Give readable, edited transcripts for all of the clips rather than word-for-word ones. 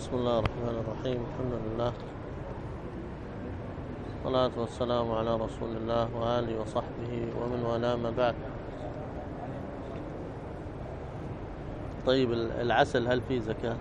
بسم الله الرحمن الرحيم. الحمد لله والصلاة والسلام على رسول الله وآله وصحبه ومن والاه، ما بعد. طيب، العسل هل فيه زكاة؟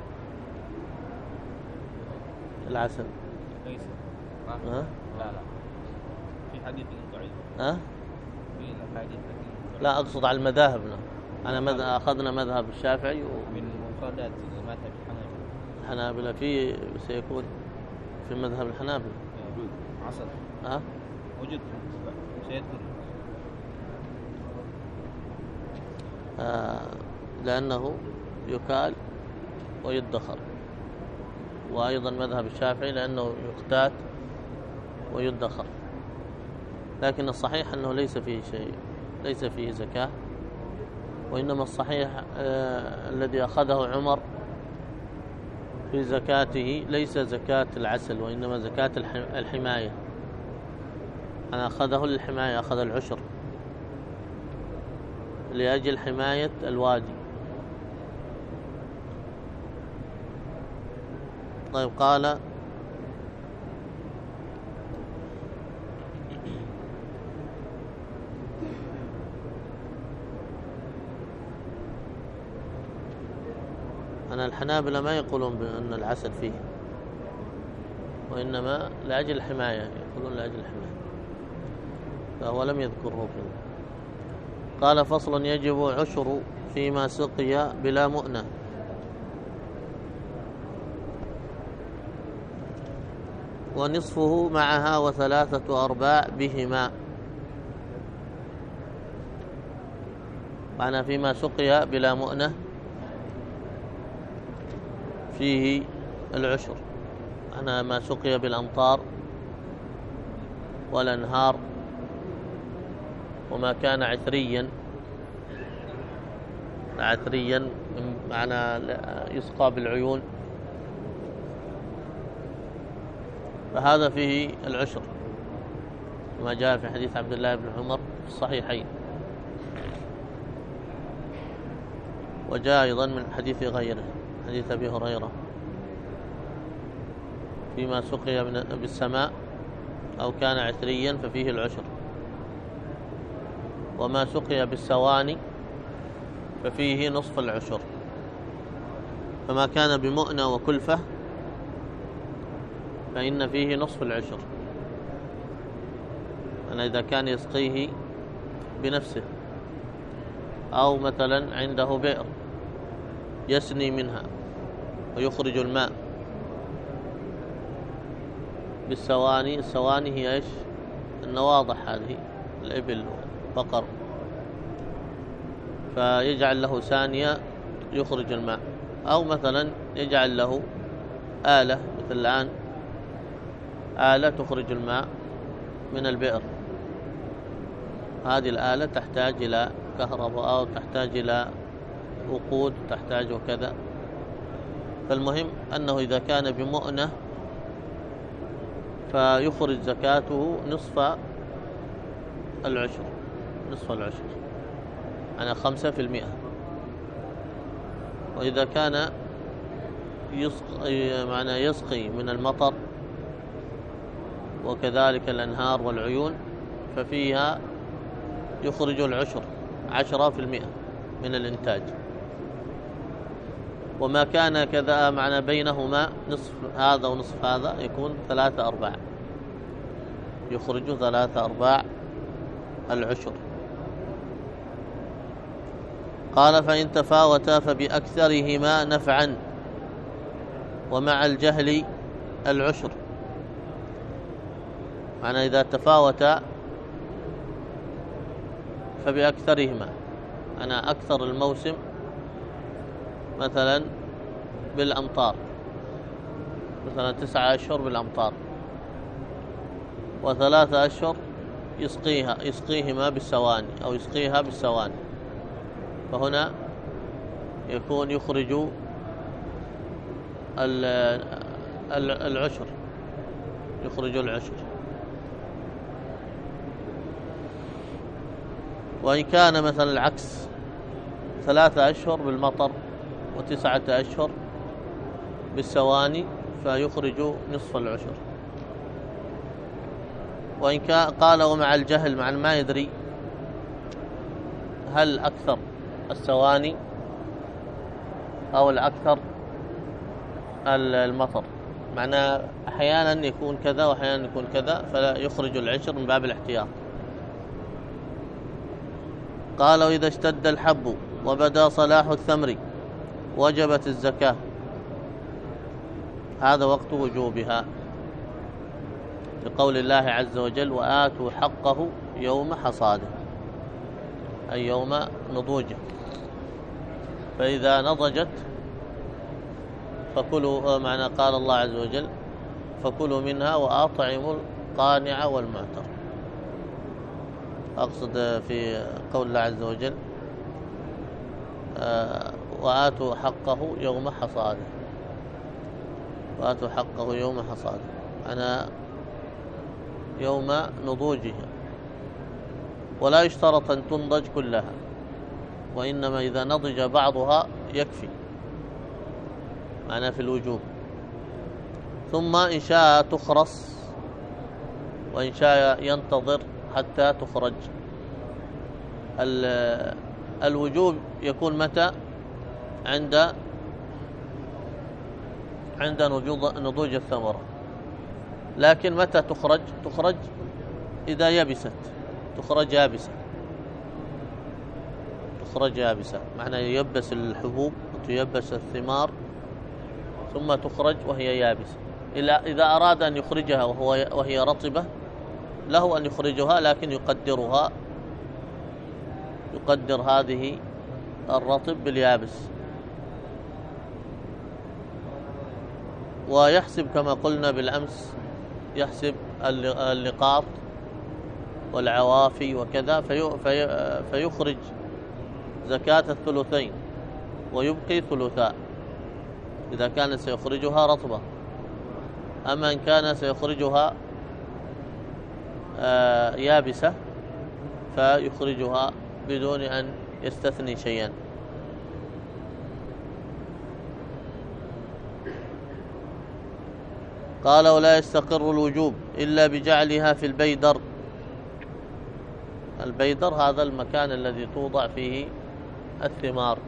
العسل ليس. ها؟ لا في حديث ضعيف. في الحديث لا، أقصد على مذاهبنا. أنا أخذنا مذهب الشافعي من مفردات مذهب الحنابلة. سيكون في مذهب الحنابلة عسل. وجد سيذكر. لأنه يكال ويدخر، وأيضا مذهب الشافعي لأنه يقتات ويدخر. لكن الصحيح أنه ليس فيه شيء، ليس فيه زكاة، وإنما الصحيح الذي أخذه عمر في زكاته ليس زكاة العسل، وإنما زكاة الحماية. أنا أخذه للحماية، أخذ العشر لأجل حماية الوادي. طيب، قال أنا الحنابلة ما يقولون بأن العسل فيه، وإنما لأجل الحماية، يقولون لأجل الحماية، فهو لم يذكره فيه. قال: فصل: يجب عشر فيما سقي بلا مؤنة. ونصفه معها وثلاثة أرباع بهما. معنى فيما سقي بلا مؤنة فيه العشر. أنا ما سقي بالأمطار والأنهار، وما كان عثريا معنى يسقى بالعيون، فهذا فيه العشر، ما جاء في حديث عبد الله بن عمر في الصحيحين، وجاء أيضا من حديث غيره، حديث أبي هريرة: فيما سقي بالسماء أو كان عثريا ففيه العشر، وما سقي بالسواني ففيه نصف العشر، فما كان بمؤنة وكلفة فإن فيه نصف العشر. أنا إذا كان يسقيه بنفسه، أو مثلا عنده بئر يسني منها ويخرج الماء بالسواني. السواني هي إيش؟ النواضح، هذه الإبل والبقر، فيجعل له سانية يخرج الماء، أو مثلا يجعل له آلة، مثل الآن آلة تخرج الماء من البئر. هذه الآلة تحتاج إلى كهرباء، أو تحتاج إلى وقود، تحتاج وكذا. فالمهم أنه إذا كان بمؤنة فيخرج زكاته نصف العشر، أنا 5%. وإذا كان يسقي من المطر وكذلك الأنهار والعيون ففيها يخرج العشر 10% من الإنتاج. وما كان كذا بينهما نصف هذا ونصف هذا يكون 3/4، يخرج 3/4 العشر. قال: فإن تفاوتا فبأكثرهما نفعا، ومع الجهل العشر. معنى إذا تفاوتا فبأكثرهما، أنا أكثر الموسم مثلا بالأمطار، مثلا 9 أشهر بالأمطار، و3 أشهر يسقيهما بالسواني، أو يسقيها بالسواني، فهنا يكون يخرج العشر، وإن كان مثلا العكس، 3 أشهر بالمطر و9 أشهر بالسواني فيخرج نصف العشر. وإن قال ومع الجهل مع ما يدري هل أكثر السواني أو الأكثر المطر، معناه أحيانا يكون كذا وأحيانا يكون كذا، فلا يخرج العشر من باب الاحتياط. قال وإذا اشتد الحب وبدا صلاح الثمر وجبت الزكاة، هذا وقت وجوبها لقول الله عز وجل وآتوا حقه يوم حصاده، أي يوم نضوجه. فإذا نضجت فكلوا، معنى قال الله عز وجل فكلوا منها وأطعموا القانع والمعتر. أقصد في قول الله عز وجل وآتوا حقه يوم حصاده، وآتوا حقه يوم حصاده أنا يوم نضوجها. ولا يشترط أن تنضج كلها، وإنما إذا نضج بعضها يكفي، معناه في الوجوب. ثم إن شاء تخرص وإن شاء ينتظر حتى تخرج. الوجوب يكون متى؟ عند نضوج الثمرة. لكن متى تخرج؟ تخرج إذا يبست، تخرج يابسة، معنى ييبس الحبوب وتيبس الثمار ثم تخرج وهي يابسة. إذا أراد أن يخرجها وهي رطبة له أن يخرجها، لكن يقدر هذه الرطب باليابس، ويحسب كما قلنا بالأمس، يحسب اللقاط والعوافي وكذا، فيخرج زكاة الثلثين ويبقي ثلثاء إذا كان سيخرجها رطبة. أما إن كان سيخرجها يابسة فيخرجها بدون أن يستثني شيئا. قال ولا يستقر الوجوب إلا بجعلها في البيدر. البيدر هذا المكان الذي توضع فيه الثمار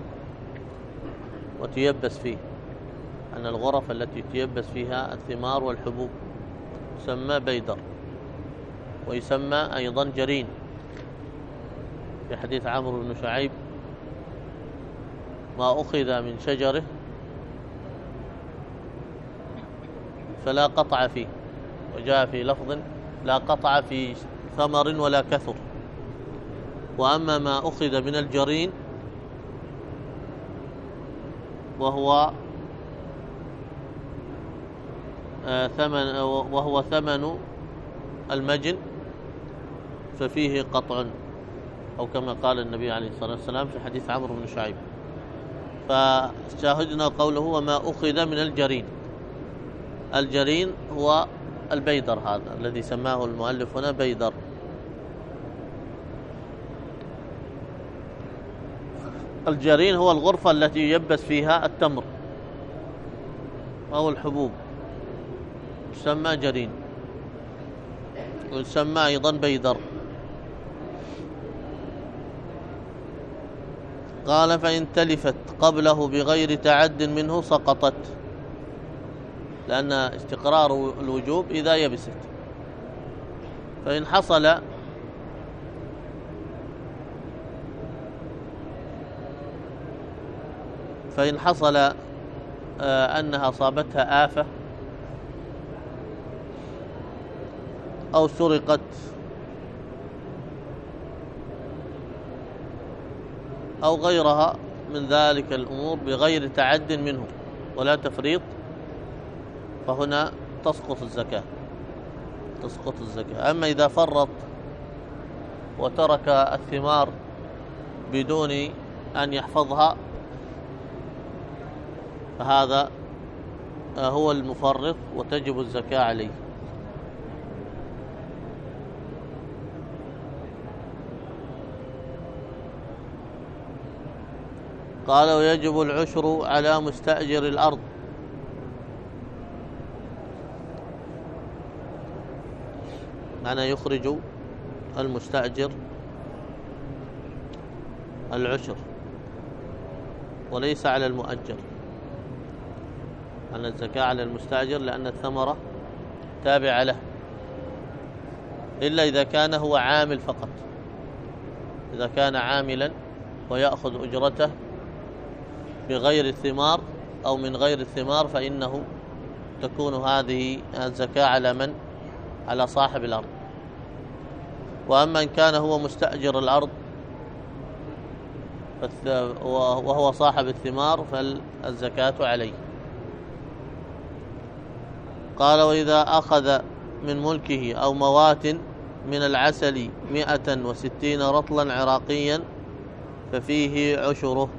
وتيبس فيه، أن الغرف التي تيبس فيها الثمار والحبوب يسمى بيدر، ويسمى أيضا جرين في حديث عمرو بن شعيب ما أخذ من شجره فلا قطع فيه، وجاء في لفظ لا قطع في ثمر ولا كثر. وأما ما أخذ من الجرين وهو ثمن المجن ففيه قطع، أو كما قال النبي عليه الصلاة والسلام في حديث عمرو بن شعيب. فشاهدنا قوله وما أخذ من الجرين. الجرين هو البيدر هذا الذي سماه المؤلف هنا بيدر. الجرين هو الغرفة التي ييبس فيها التمر أو الحبوب، يسمى جرين، ويسمى أيضا بيدر. قال فإن تلفت قبله بغير تعد منه سقطت، لأن استقرار الوجوب إذا يبست. فإن حصل أنها أصابتها آفة أو سرقت أو غيرها من ذلك الأمور بغير تعد منه ولا تفريط، فهنا تسقط الزكاة. أما إذا فرط وترك الثمار بدون أن يحفظها فهذا هو المفرط وتجب الزكاة عليه. قال ويجب العشر على مستأجر الأرض معنى يخرج المستأجر العشر وليس على المؤجر. أن الزكاة على المستأجر لأن الثمرة تابعة له، إلا إذا كان هو عامل فقط. إذا كان عاملا ويأخذ أجرته بغير الثمار أو من غير الثمار فإنه تكون هذه الزكاة على من؟ على صاحب الأرض. وأما إن كان هو مستأجر الأرض وهو صاحب الثمار فالزكاة عليه. قال: وإذا أخذ من ملكه أو موات من العسل 160 رطلا عراقيا ففيه عشره.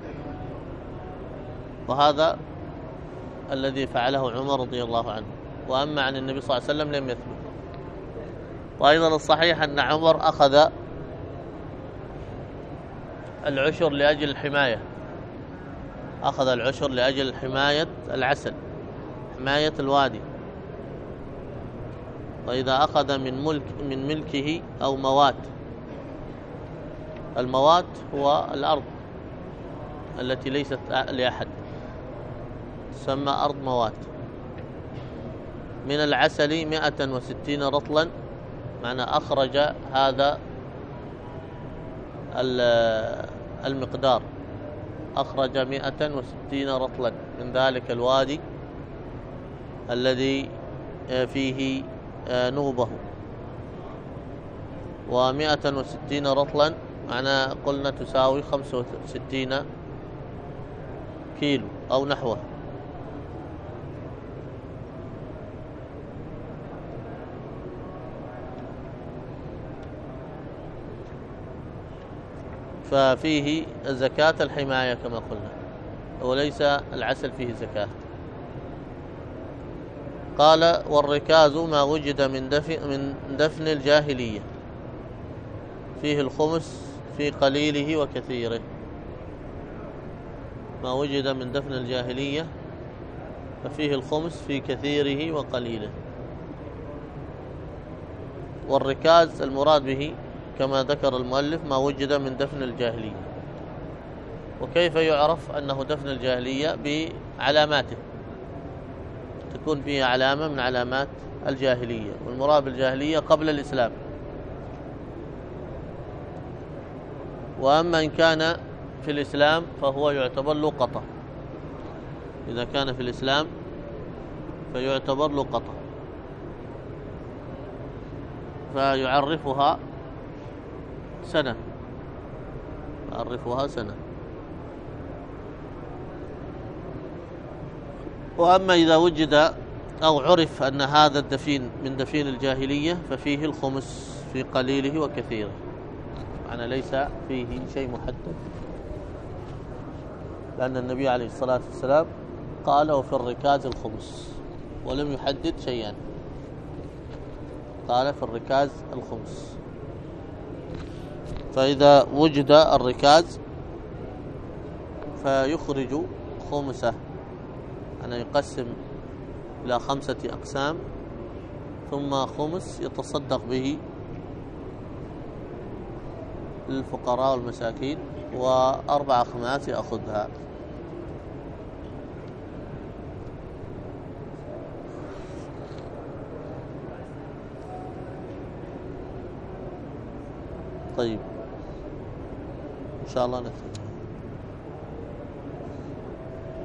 وهذا الذي فعله عمر رضي الله عنه، وأما عن النبي صلى الله عليه وسلم لم يثبت. وأيضا الصحيح أن عمر أخذ العشر لأجل الحماية، أخذ العشر لأجل حماية العسل، حماية الوادي. وإذا أخذ من ملكه أو موات، الموات هو الأرض التي ليست لأحد، تسمى أرض موات. من العسل 160 رطلا، معنى أخرج هذا المقدار، أخرج 160 رطلا من ذلك الوادي الذي فيه نوبه. 160 رطلا معنى قلنا تساوي 65 كيلو أو نحوه. ففيه زكاة الحماية كما قلنا، وليس العسل فيه زكاة. قال: والركاز ما وجد من دفن الجاهلية فيه الخمس في قليله وكثيره. ما وجد من دفن الجاهلية ففيه الخمس في كثيره وقليله. والركاز المراد به كما ذكر المؤلف ما وجد من دفن الجاهلية. وكيف يعرف أنه دفن الجاهلية؟ بعلاماته، تكون فيها علامة من علامات الجاهلية، والمراد بالجاهلية قبل الإسلام. وأما إن كان في الإسلام فهو يعتبر لقطة. إذا كان في الإسلام فيعتبر لقطة، فيعرفها سنة، يعرفها سنة. وأما إذا وجد أو عرف أن هذا الدفين من دفين الجاهلية ففيه الخمس في قليله وكثيره، يعني ليس فيه شيء محدد، لأن النبي عليه الصلاة والسلام قال: وفي الركاز الخمس، ولم يحدد شيئا، قال في الركاز الخمس. فإذا وجد الركاز فيخرج خمسه، أنا يقسم إلى 5 أقسام، ثم خمس يتصدق به للفقراء والمساكين، و4 أخماس يأخذها. طيب إن شاء الله نكتب.